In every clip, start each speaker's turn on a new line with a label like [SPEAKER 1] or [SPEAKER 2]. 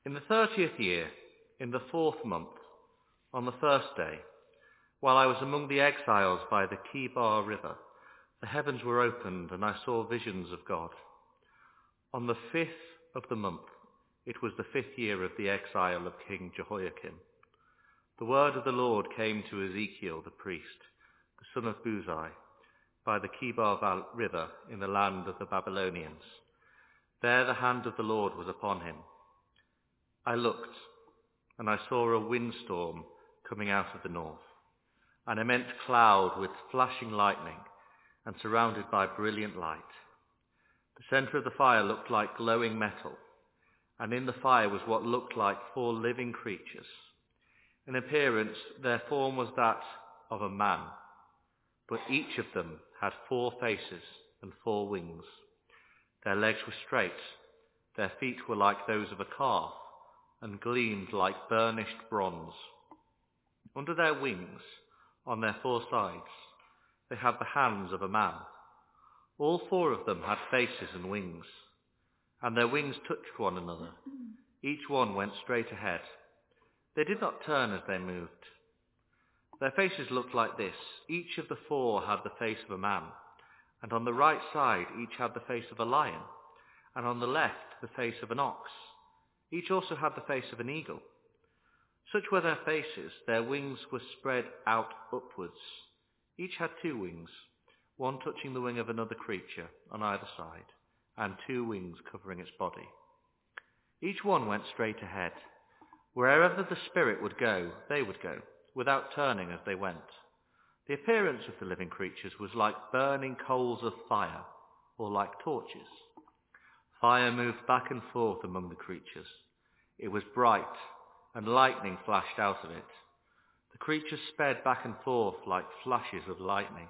[SPEAKER 1] In the 30th year, in the 4th month, on the first day, while I was among the exiles by the Kebar River, the heavens were opened, and I saw visions of God. On the 5th of the month, it was the 5th year of the exile of King Jehoiakim. The word of the Lord came to Ezekiel the priest, the son of Buzi, by the Kebar River in the land of the Babylonians. There the hand of the Lord was upon him. I looked, and I saw a windstorm coming out of the north, an immense cloud with flashing lightning and surrounded by brilliant light. The center of the fire looked like glowing metal, and in the fire was what looked like 4 living creatures. In appearance, their form was that of a man, but each of them had 4 faces and 4 wings. Their legs were straight, their feet were like those of a calf, and gleamed like burnished bronze. Under their wings, on their 4 sides, they had the hands of a man. All 4 of them had faces and wings, and their wings touched one another. Each one went straight ahead. They did not turn as they moved. Their faces looked like this. Each of the 4 had the face of a man, and on the right side each had the face of a lion, and on the left the face of an ox. Each also had the face of an eagle. Such were their faces. Their wings were spread out upwards. Each had 2 wings, one touching the wing of another creature on either side, and 2 wings covering its body. Each one went straight ahead. Wherever the Spirit would go, they would go, without turning as they went. The appearance of the living creatures was like burning coals of fire, or like torches. Fire moved back and forth among the creatures. It was bright, and lightning flashed out of it. The creatures sped back and forth like flashes of lightning.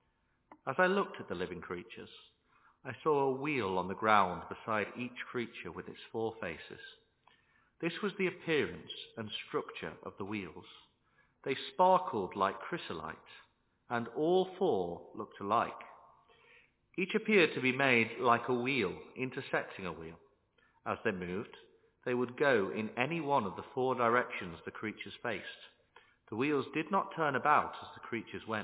[SPEAKER 1] As I looked at the living creatures, I saw a wheel on the ground beside each creature with its 4 faces. This was the appearance and structure of the wheels. They sparkled like chrysolite, and all 4 looked alike. Each appeared to be made like a wheel intersecting a wheel. As they moved, they would go in any one of the 4 directions the creatures faced. The wheels did not turn about as the creatures went.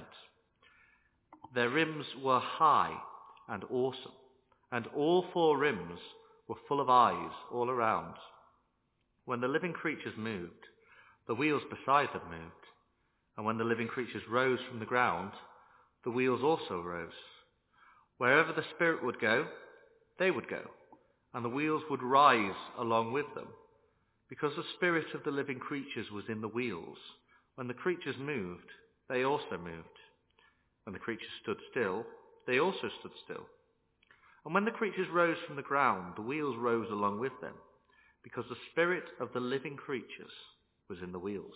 [SPEAKER 1] Their rims were high and awesome, and all 4 rims were full of eyes all around. When the living creatures moved, the wheels beside them moved, and when the living creatures rose from the ground, the wheels also rose. Wherever the Spirit would go, they would go, and the wheels would rise along with them. Because the spirit of the living creatures was in the wheels, when the creatures moved, they also moved. When the creatures stood still, they also stood still. And when the creatures rose from the ground, the wheels rose along with them, because the spirit of the living creatures was in the wheels.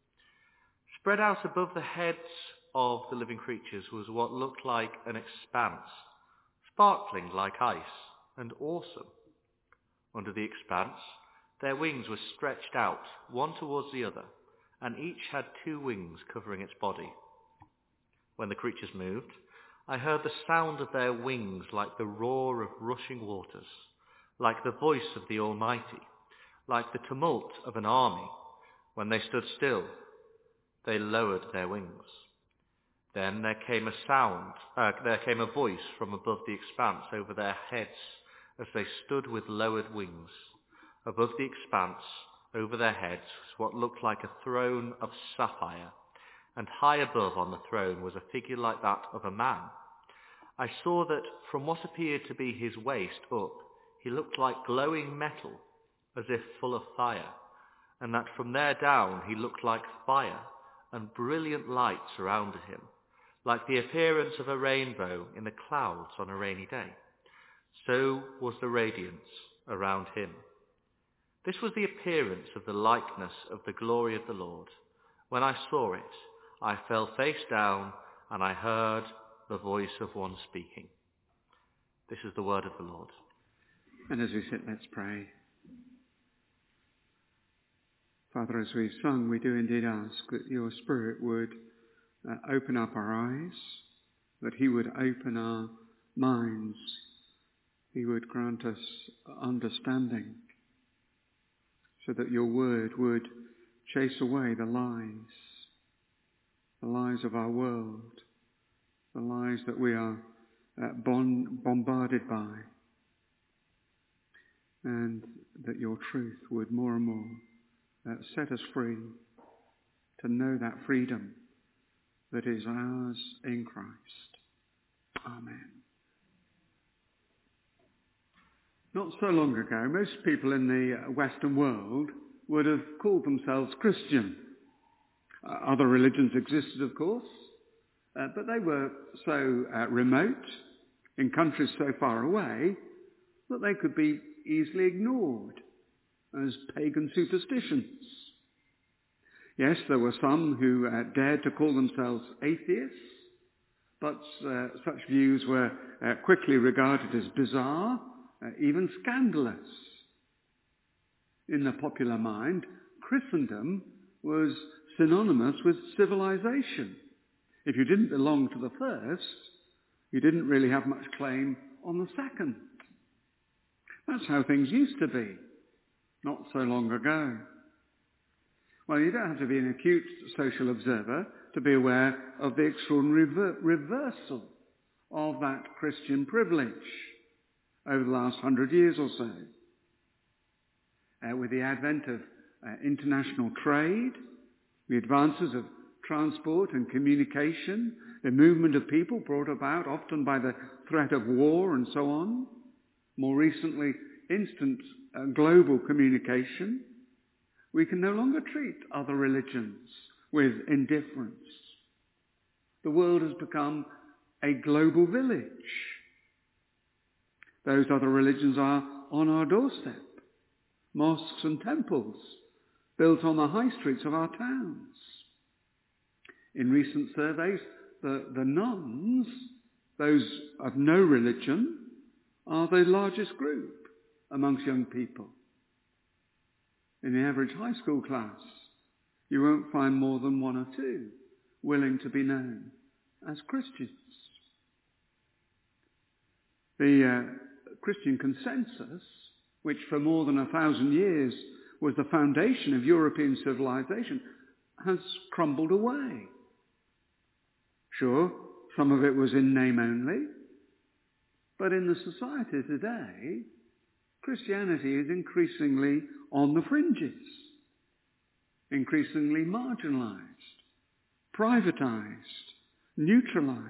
[SPEAKER 1] Spread out above the heads of the living creatures was what looked like an expanse, sparkling like ice and awesome. Under the expanse, their wings were stretched out, one towards the other, and each had 2 wings covering its body. When the creatures moved, I heard the sound of their wings like the roar of rushing waters, like the voice of the Almighty, like the tumult of an army. When they stood still, they lowered their wings. Then there came a voice from above the expanse over their heads as they stood with lowered wings. Above the expanse, over their heads, was what looked like a throne of sapphire, and high above on the throne was a figure like that of a man. I saw that from what appeared to be his waist up, he looked like glowing metal, as if full of fire, and that from there down he looked like fire, and brilliant light surrounded him, like the appearance of a rainbow in the clouds on a rainy day. So was the radiance around him. This was the appearance of the likeness of the glory of the Lord. When I saw it, I fell face down, and I heard the voice of one speaking. This is the word of the Lord.
[SPEAKER 2] And as we sit, let's pray. Father, as we've sung, we do indeed ask that your Spirit would open up our eyes, that he would open our minds, he would grant us understanding, so that your word would chase away the lies of our world, the lies that we are bombarded by, and that your truth would more and more set us free to know that freedom that is ours in Christ. Amen. Not so long ago, most people in the Western world would have called themselves Christian. Other religions existed, of course, but they were so remote, in countries so far away, that they could be easily ignored as pagan superstitions. Yes, there were some who dared to call themselves atheists, but such views were quickly regarded as bizarre, even scandalous. In the popular mind, Christendom was synonymous with civilization. If you didn't belong to the first, you didn't really have much claim on the second. That's how things used to be, not so long ago. Well, you don't have to be an acute social observer to be aware of the extraordinary reversal of that Christian privilege over the last 100 years or so. With the advent of international trade, the advances of transport and communication, the movement of people brought about often by the threat of war and so on, more recently instant global communication, we can no longer treat other religions with indifference. The world has become a global village. Those other religions are on our doorstep. Mosques and temples built on the high streets of our towns. In recent surveys, the nones, those of no religion, are the largest group amongst young people. In the average high school class, you won't find more than one or two willing to be known as Christians. The Christian consensus, which for more than 1,000 years was the foundation of European civilization, has crumbled away. Sure, some of it was in name only, but in the society today, Christianity is increasingly on the fringes, increasingly marginalized, privatized, neutralized.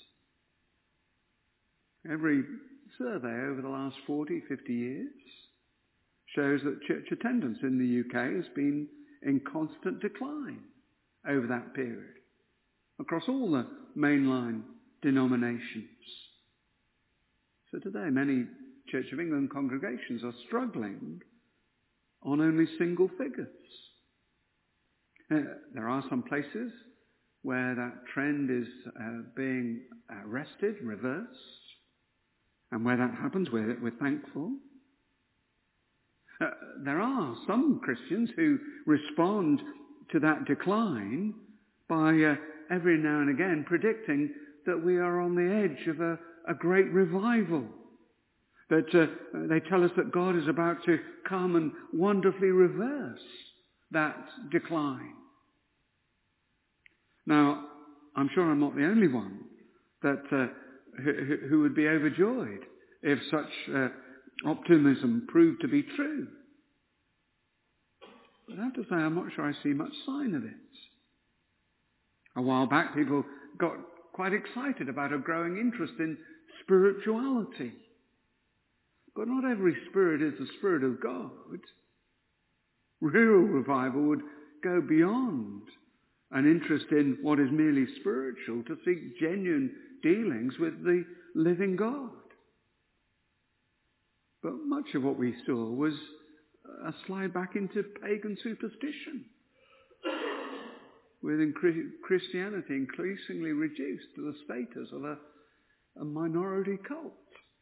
[SPEAKER 2] Every survey over the last 40, 50 years shows that church attendance in the UK has been in constant decline over that period, across all the mainline denominations. So today, many Church of England congregations are struggling on only single figures. There are some places where that trend is being arrested, reversed, and where that happens, we're thankful. There are some Christians who respond to that decline by every now and again predicting that we are on the edge of a great revival. That they tell us that God is about to come and wonderfully reverse that decline. Now, I'm sure I'm not the only one that who would be overjoyed if such optimism proved to be true. But I have to say, I'm not sure I see much sign of it. A while back, people got quite excited about a growing interest in spirituality. But not every spirit is the Spirit of God. Real revival would go beyond an interest in what is merely spiritual to seek genuine dealings with the living God. But much of what we saw was a slide back into pagan superstition, with Christianity increasingly reduced to the status of a minority cult.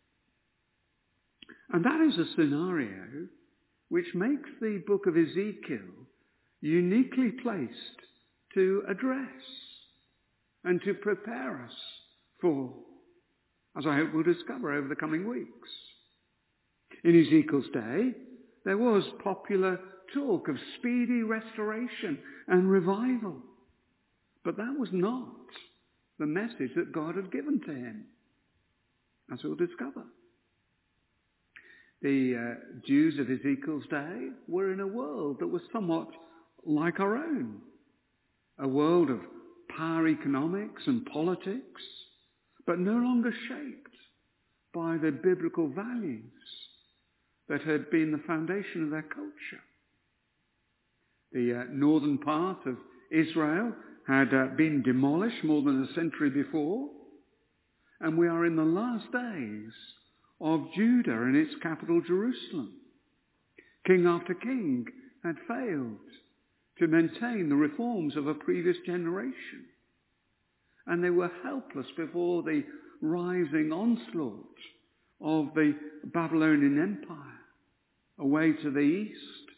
[SPEAKER 2] And that is a scenario which makes the book of Ezekiel uniquely placed to address and to prepare us for, as I hope we'll discover over the coming weeks. In Ezekiel's day, There was popular talk of speedy restoration and revival. But that was not the message that God had given to him, as we'll discover. The Jews of Ezekiel's day were in a world that was somewhat like our own, a world of power economics and politics, but no longer shaped by the biblical values that had been the foundation of their culture. The northern part of Israel had been demolished more than a century before, and we are in the last days of Judah and its capital Jerusalem. King after king had failed to maintain the reforms of a previous generation, and they were helpless before the rising onslaught of the Babylonian Empire away to the east.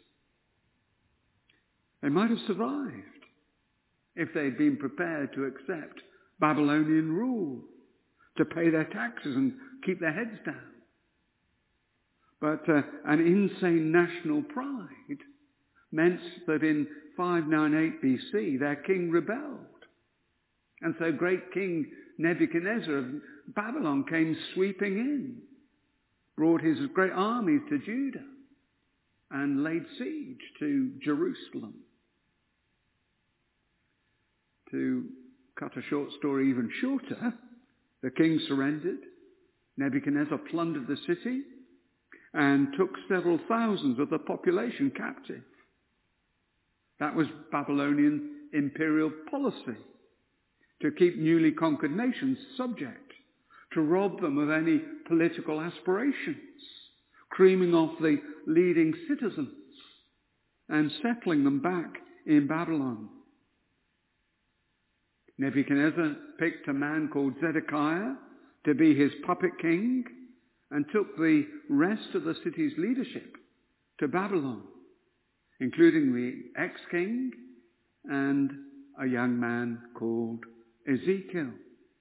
[SPEAKER 2] They might have survived if they'd been prepared to accept Babylonian rule, to pay their taxes and keep their heads down. But an insane national pride meant that in 598 BC their king rebelled. And so great King Nebuchadnezzar of Babylon came sweeping in, brought his great armies to Judah, and laid siege to Jerusalem. To cut a short story even shorter, the king surrendered. Nebuchadnezzar plundered the city and took several thousands of the population captive. That was Babylonian imperial policy, to keep newly conquered nations subject, to rob them of any political aspirations, creaming off the leading citizens and settling them back in Babylon. Nebuchadnezzar picked a man called Zedekiah to be his puppet king and took the rest of the city's leadership to Babylon, including the ex-king and a young man called Ezekiel.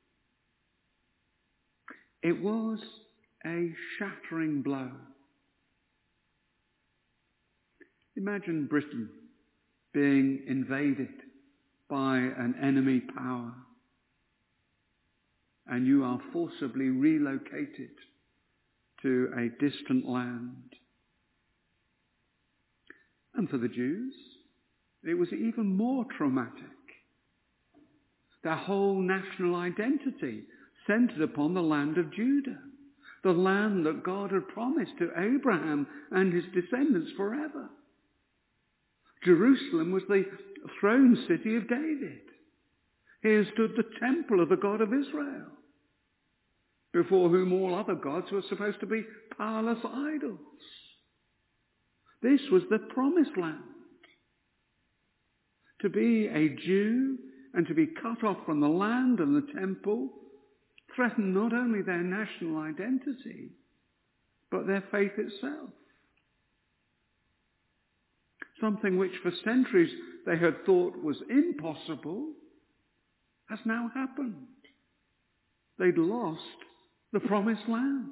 [SPEAKER 2] It was a shattering blow. Imagine Britain being invaded by an enemy power, and you are forcibly relocated to a distant land. And for the Jews, it was even more traumatic. Their whole national identity centered upon the land of Judah, the land that God had promised to Abraham and his descendants forever. Jerusalem was the throne city of David. Here stood the temple of the God of Israel, before whom all other gods were supposed to be powerless idols. This was the promised land. To be a Jew and to be cut off from the land and the temple threatened not only their national identity, but their faith itself. Something which for centuries they had thought was impossible has now happened. They'd lost the promised land.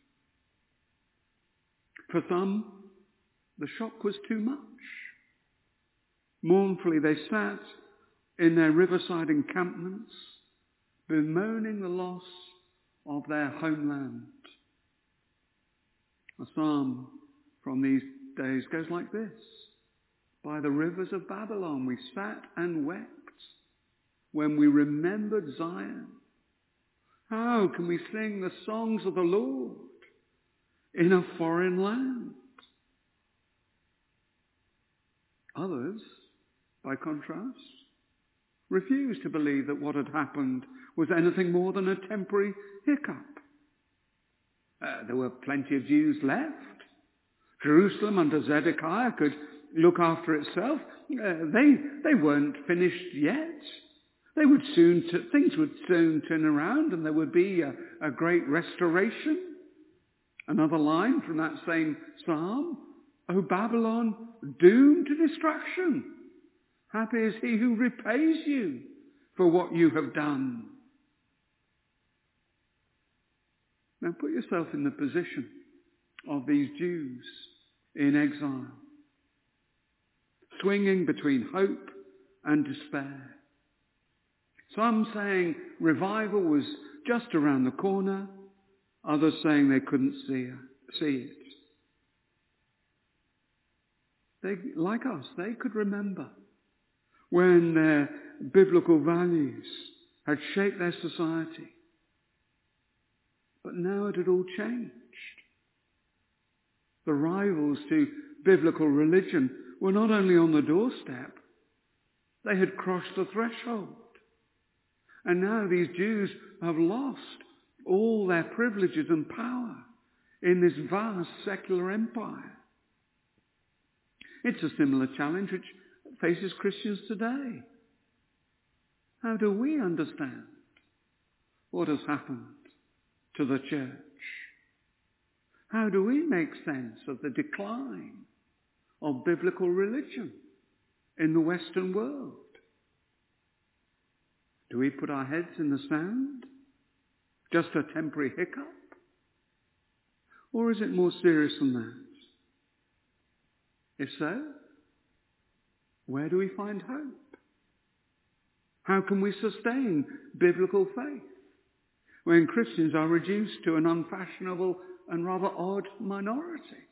[SPEAKER 2] For some, the shock was too much. Mournfully they sat in their riverside encampments, bemoaning the loss of their homeland. A psalm from these days goes like this: "By the rivers of Babylon we sat and wept when we remembered Zion. How can we sing the songs of the Lord in a foreign land?" Others, by contrast, refused to believe that what had happened was anything more than a temporary hiccup. There were plenty of Jews left. Jerusalem under Zedekiah could look after itself. They weren't finished yet. Things would soon turn around and there would be a great restoration. Another line from that same psalm: "O Babylon, doomed to destruction, happy is he who repays you for what you have done." Now put yourself in the position of these Jews in exile, swinging between hope and despair. Some saying revival was just around the corner, others saying they couldn't see it. They, like us, they could remember when their biblical values had shaped their society. But now it had all changed. The rivals to biblical religion were not only on the doorstep, they had crossed the threshold. And now these Jews have lost all their privileges and power in this vast secular empire. It's a similar challenge which faces Christians today. How do we understand what has happened to the church? How do we make sense of the decline of biblical religion in the Western world? Do we put our heads in the sand? Just a temporary hiccup? Or is it more serious than that? If so, where do we find hope? How can we sustain biblical faith when Christians are reduced to an unfashionable and rather odd minority?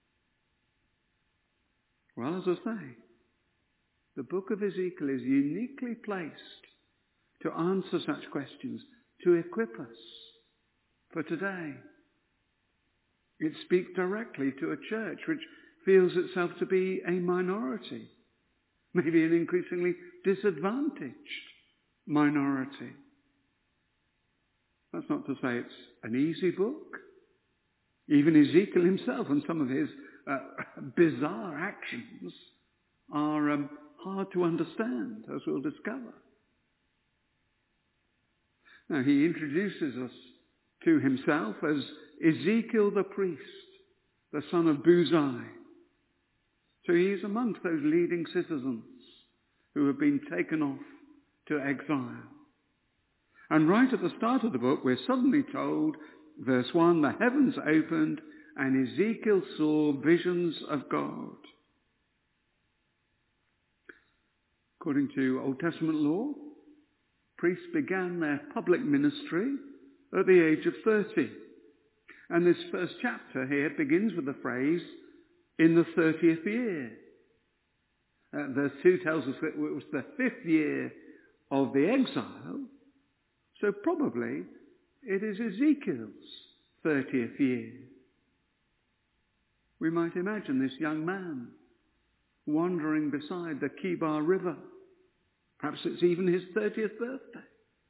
[SPEAKER 2] Well, as I say, the book of Ezekiel is uniquely placed to answer such questions, to equip us for today. It speaks directly to a church which feels itself to be a minority, maybe an increasingly disadvantaged minority. That's not to say it's an easy book. Even Ezekiel himself and some of his bizarre actions are hard to understand, as we'll discover. Now, he introduces us to himself as Ezekiel the priest, the son of Buzi. So he is amongst those leading citizens who have been taken off to exile. And right at the start of the book, we're suddenly told, verse 1, the heavens opened and Ezekiel saw visions of God. According to Old Testament law, priests began their public ministry at the age of 30. And this first chapter here begins with the phrase, in the 30th year. Verse 2 tells us that it was the 5th year of the exile, so probably it is Ezekiel's 30th year. We might imagine this young man wandering beside the Kibar River. Perhaps it's even his 30th birthday.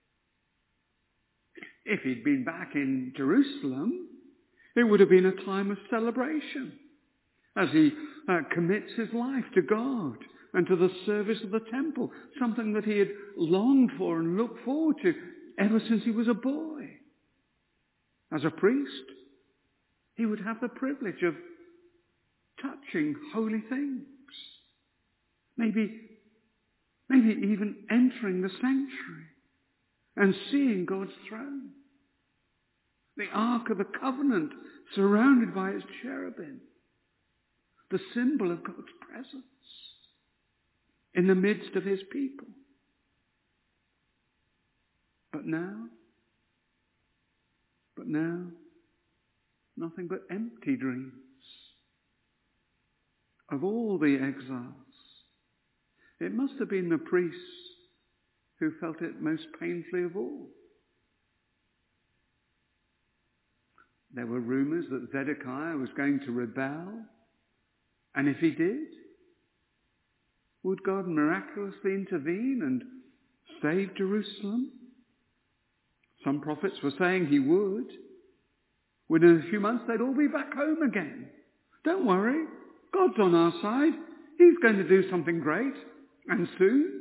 [SPEAKER 2] If he'd been back in Jerusalem, it would have been a time of celebration as he commits his life to God and to the service of the temple, something that he had longed for and looked forward to ever since he was a boy. As a priest, he would have the privilege of touching holy things, maybe even entering the sanctuary and seeing God's throne, the Ark of the Covenant surrounded by its cherubim, the symbol of God's presence in the midst of his people. But now, nothing but empty dreams of all the exiles. It must have been the priests who felt it most painfully of all. There were rumors that Zedekiah was going to rebel, and if he did, would God miraculously intervene and save Jerusalem? Some prophets were saying he would. Within a few months they'd all be back home again. Don't worry, God's on our side. He's going to do something great, and soon.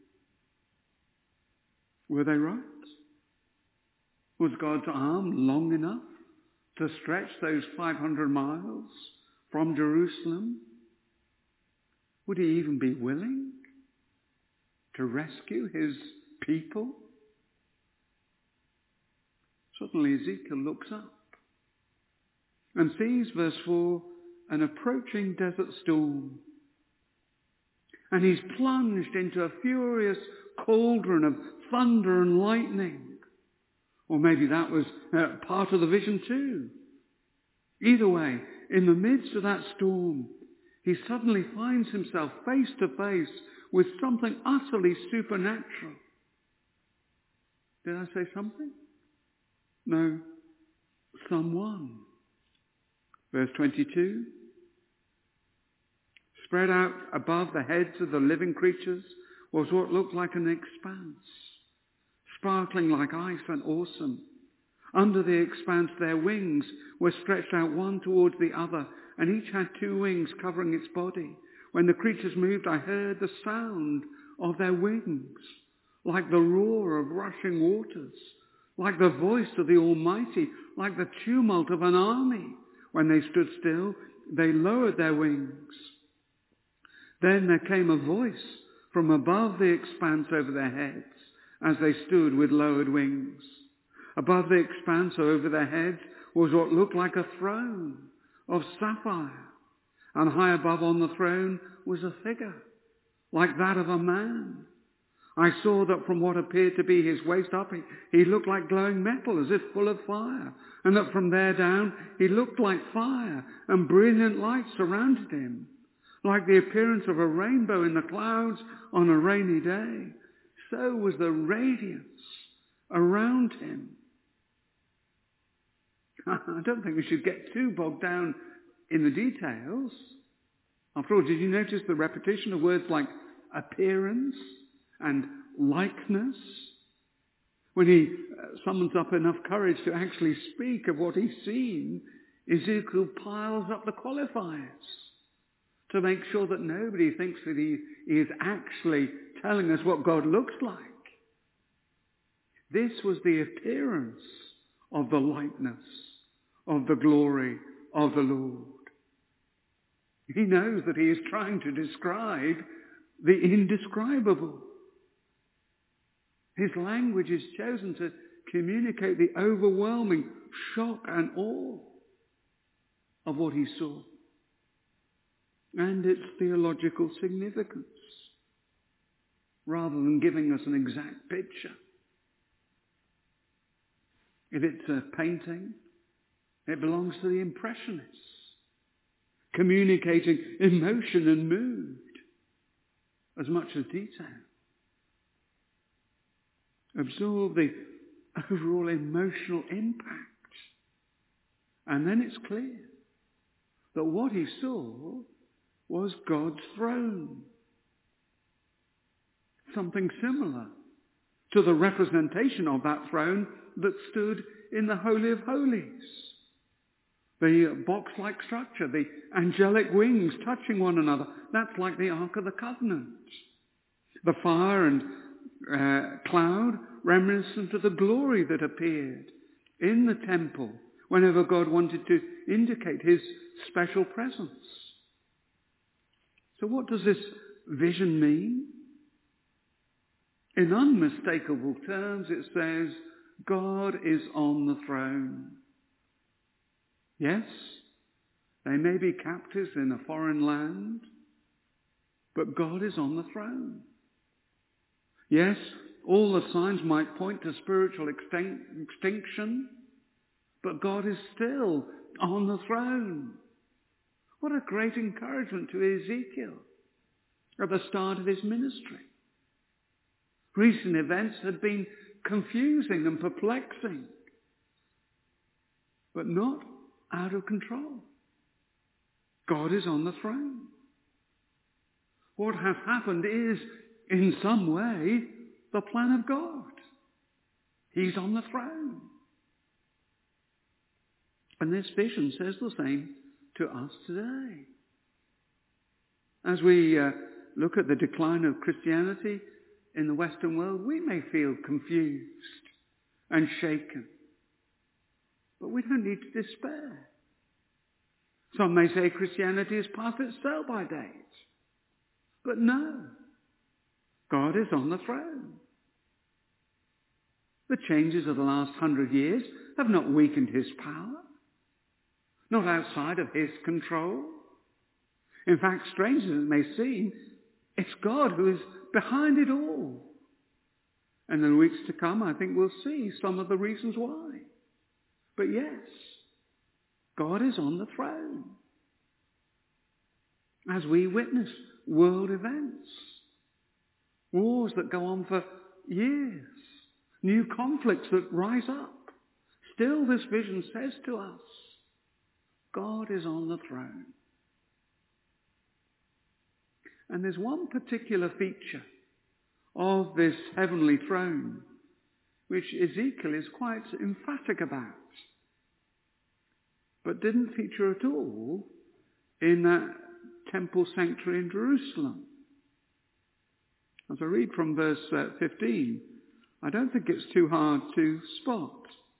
[SPEAKER 2] Were they right? Was God's arm long enough to stretch those 500 miles from Jerusalem? Would he even be willing to rescue his people? Suddenly Ezekiel looks up and sees, verse 4, an approaching desert storm. And he's plunged into a furious cauldron of thunder and lightning. Or maybe that was part of the vision too. Either way, in the midst of that storm, he suddenly finds himself face to face with something utterly supernatural. Did I say something? No, someone. Verse 22. Spread out above the heads of the living creatures was what looked like an expanse, sparkling like ice and awesome. Under the expanse their wings were stretched out one towards the other, and each had 2 wings covering its body. When the creatures moved, I heard the sound of their wings, like the roar of rushing waters, like the voice of the Almighty, like the tumult of an army. When they stood still, they lowered their wings. Then there came a voice from above the expanse over their heads as they stood with lowered wings. Above the expanse over their heads was what looked like a throne of sapphire, and high above on the throne was a figure like that of a man. I saw that from what appeared to be his waist up, he looked like glowing metal, as if full of fire, and that from there down he looked like fire, and brilliant light surrounded him, like the appearance of a rainbow in the clouds on a rainy day. So was the radiance around him. I don't think we should get too bogged down in the details. After all, did you notice the repetition of words like appearance and likeness? When he summons up enough courage to actually speak of what he's seen, Ezekiel piles up the qualifiers to make sure that nobody thinks that he is actually telling us what God looks like. This was the appearance of the likeness of the glory of the Lord. He knows that he is trying to describe the indescribable. His language is chosen to communicate the overwhelming shock and awe of what he saw, and its theological significance, rather than giving us an exact picture. If it's a painting, it belongs to the Impressionists, communicating emotion and mood as much as detail. Absorb the overall emotional impact. And then it's clear that what he saw was God's throne. Something similar to the representation of that throne that stood in the Holy of Holies. The box-like structure, the angelic wings touching one another, that's like the Ark of the Covenant. The fire and cloud reminiscent of the glory that appeared in the temple whenever God wanted to indicate his special presence. So what does this vision mean? In unmistakable terms, it says, God is on the throne. Yes, they may be captives in a foreign land, but God is on the throne. Yes, all the signs might point to spiritual extinction, but God is still on the throne. What a great encouragement to Ezekiel at the start of his ministry. Recent events had been confusing and perplexing, but not out of control. God is on the throne. What has happened is, in some way, the plan of God. He's on the throne. And this vision says the same to us today. As we look at the decline of Christianity in the Western world, we may feel confused and shaken. But we don't need to despair. Some may say Christianity is past its sell-by date. But no, God is on the throne. The changes of the last 100 years have not weakened his power, not outside of his control. In fact, strange as it may seem, it's God who is behind it all. And in the weeks to come, I think we'll see some of the reasons why. But yes, God is on the throne. As we witness world events, wars that go on for years, new conflicts that rise up, still this vision says to us, God is on the throne. And there's one particular feature of this heavenly throne which Ezekiel is quite emphatic about, but didn't feature at all in that temple sanctuary in Jerusalem. As I read from verse 15, I don't think it's too hard to spot.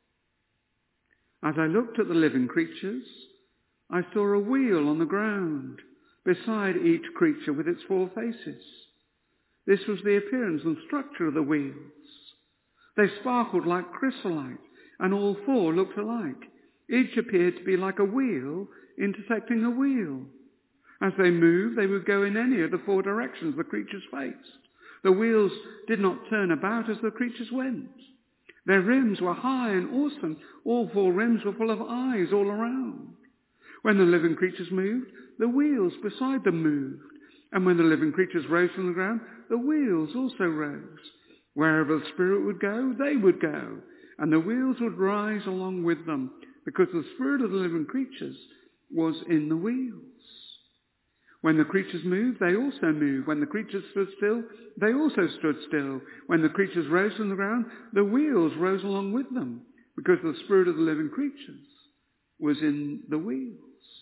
[SPEAKER 2] As I looked at the living creatures, I saw a wheel on the ground beside each creature with its 4 faces. This was the appearance and structure of the wheels. They sparkled like chrysolite, and all 4 looked alike. Each appeared to be like a wheel intersecting a wheel. As they moved, they would go in any of the 4 directions the creatures faced. The wheels did not turn about as the creatures went. Their rims were high and awesome. All 4 rims were full of eyes all around. When the living creatures moved, the wheels beside them moved. And when the living creatures rose from the ground, the wheels also rose. Wherever the Spirit would go, they would go. And the wheels would rise along with them, because the spirit of the living creatures was in the wheels. When the creatures moved, they also moved. When the creatures stood still, they also stood still. When the creatures rose from the ground, the wheels rose along with them, because the spirit of the living creatures was in the wheels.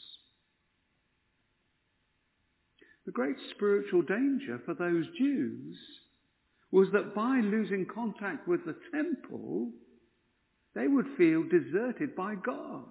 [SPEAKER 2] The great spiritual danger for those Jews was that by losing contact with the temple, they would feel deserted by God.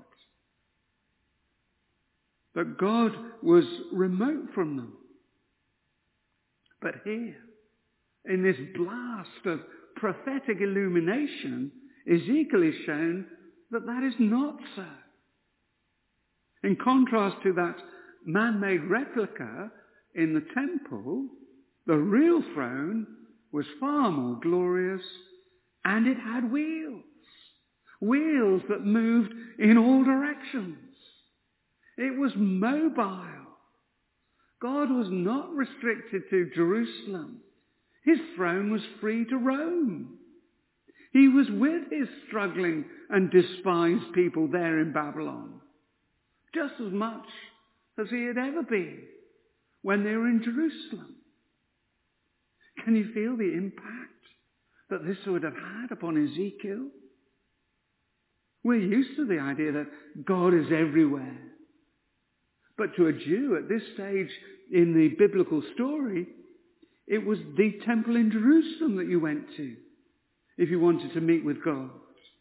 [SPEAKER 2] That God was remote from them. But here, in this blast of prophetic illumination, Ezekiel is shown that that is not so. In contrast to that man-made replica in the temple, the real throne was far more glorious, and it had wheels. Wheels that moved in all directions. It was mobile. God was not restricted to Jerusalem. His throne was free to roam. He was with his struggling and despised people there in Babylon, just as much as he had ever been when they were in Jerusalem. Can you feel the impact that this would have had upon Ezekiel? We're used to the idea that God is everywhere. But to a Jew at this stage in the biblical story, it was the temple in Jerusalem that you went to if you wanted to meet with God.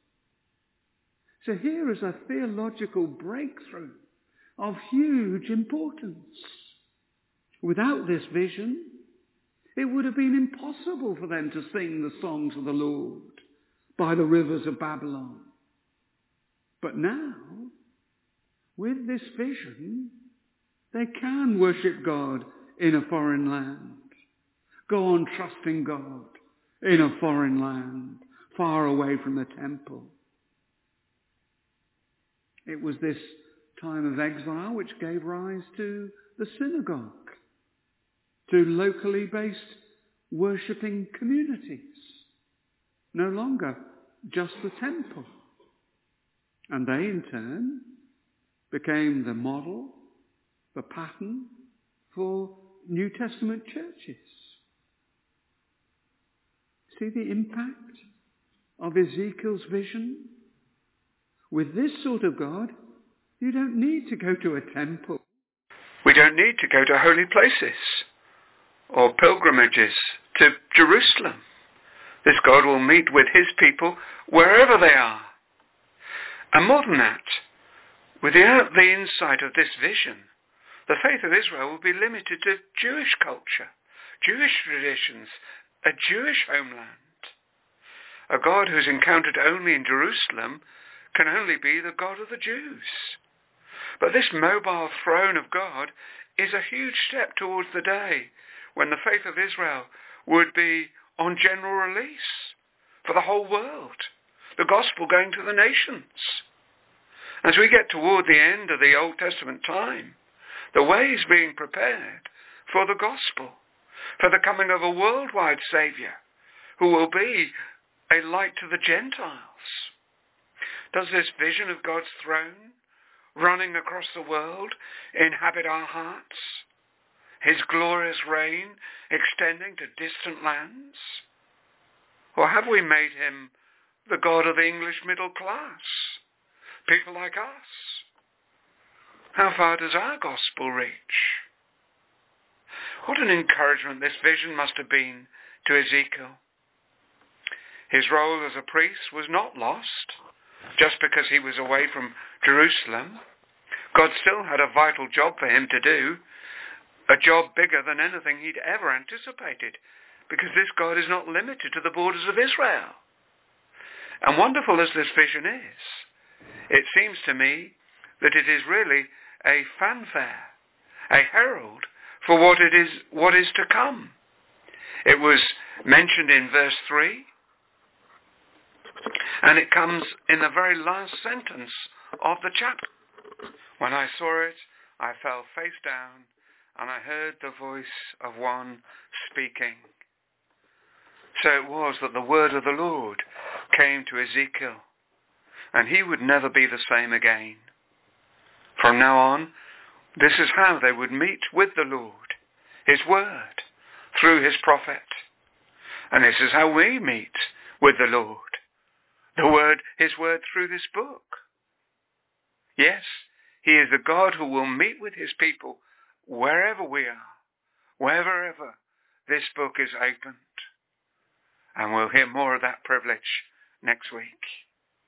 [SPEAKER 2] So here is a theological breakthrough of huge importance. Without this vision, it would have been impossible for them to sing the songs of the Lord by the rivers of Babylon. But now, with this vision, they can worship God in a foreign land. Go on trusting God in a foreign land, far away from the temple. It was this time of exile which gave rise to the synagogue, to locally based worshipping communities. No longer just the temple. And they in turn became the model, the pattern for New Testament churches. See the impact of Ezekiel's vision? With this sort of God, you don't need to go to a temple.
[SPEAKER 3] We don't need to go to holy places or pilgrimages to Jerusalem. This God will meet with his people wherever they are. And more than that, without the insight of this vision, the faith of Israel will be limited to Jewish culture, Jewish traditions, a Jewish homeland. A God who is encountered only in Jerusalem can only be the God of the Jews. But this mobile throne of God is a huge step towards the day when the faith of Israel would be on general release for the whole world, the gospel going to the nations. As we get toward the end of the Old Testament time, the way is being prepared for the gospel, for the coming of a worldwide Saviour who will be a light to the Gentiles. Does this vision of God's throne running across the world inhabit our hearts? His glorious reign extending to distant lands? Or have we made him the God of the English middle class? People like us? How far does our gospel reach? What an encouragement this vision must have been to Ezekiel. His role as a priest was not lost just because he was away from Jerusalem. God still had a vital job for him to do, a job bigger than anything he'd ever anticipated, because this God is not limited to the borders of Israel. And wonderful as this vision is, it seems to me that it is really a fanfare, a herald for what is to come. It was mentioned in verse 3, and it comes in the very last sentence of the chapter. When I saw it, I fell face down, and I heard the voice of one speaking. So it was that the word of the Lord came to Ezekiel, and he would never be the same again. From now on, this is how they would meet with the Lord, his word, through his prophet. And this is how we meet with the Lord, his word through this book. Yes, he is the God who will meet with his people wherever we are, wherever this book is opened. And we'll hear more of that privilege next week.